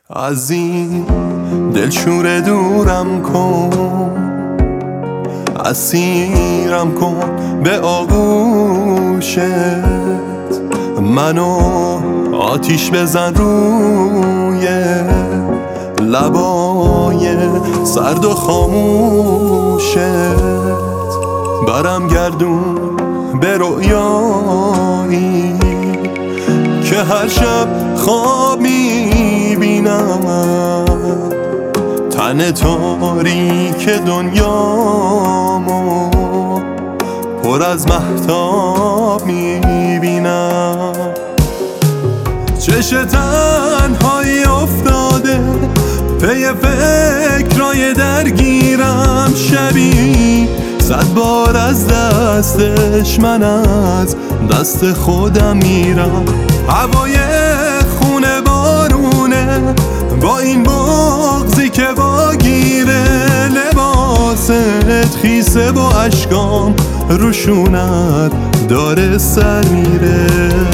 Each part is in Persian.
از این دلشور دورم کن، اسیرم کن به آغوشت، منو آتیش بزن روی لبای سرد و خاموشت، برم گردون به رویایی که هر شب خواب میبینم، تن تاریک دنیامو پر از مهتاب میبینم. چش تنهایی افتاده پی فکرای درگیرم، شبی 100 بار از دستش من از دست خودم میرم. هوای خونه بارونه با این بغضی که واگیره، لباست خیسه با اشکام روشونت داره سر میره.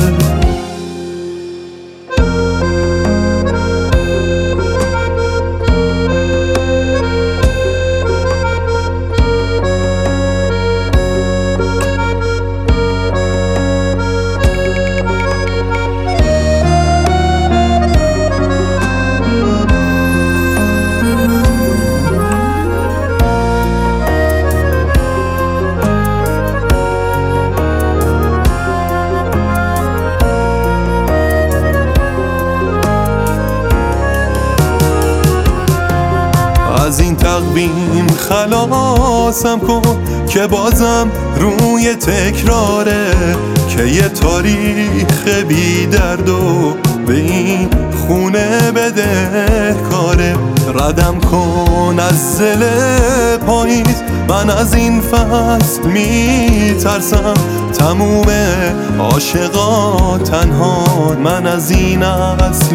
از این تقویم خلاصم کن که بازم روی تکراره، که یه تاریخ بی درد و به این خونه بده کاره. ردم کن از زل پاییز، من از این فصل میترسم، تموم عاشقا تنها، من از این اصل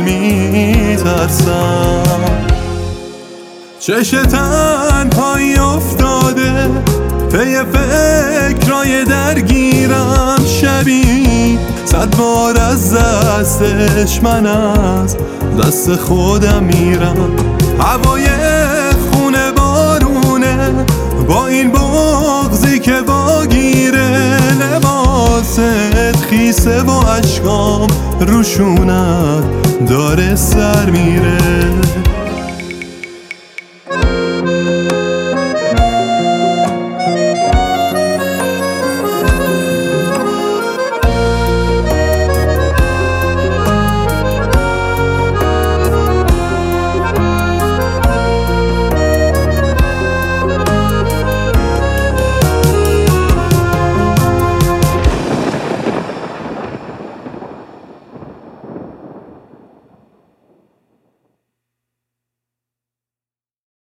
میترسم. چش تنهایی افتاده پی فکرای درگیرم، شبی 100 بار از دستش من از دست خودم میرم. هوای خونه بارونه با این بغضی که واگیره، لباست خیسه با اشکام روشونت داره سر میره.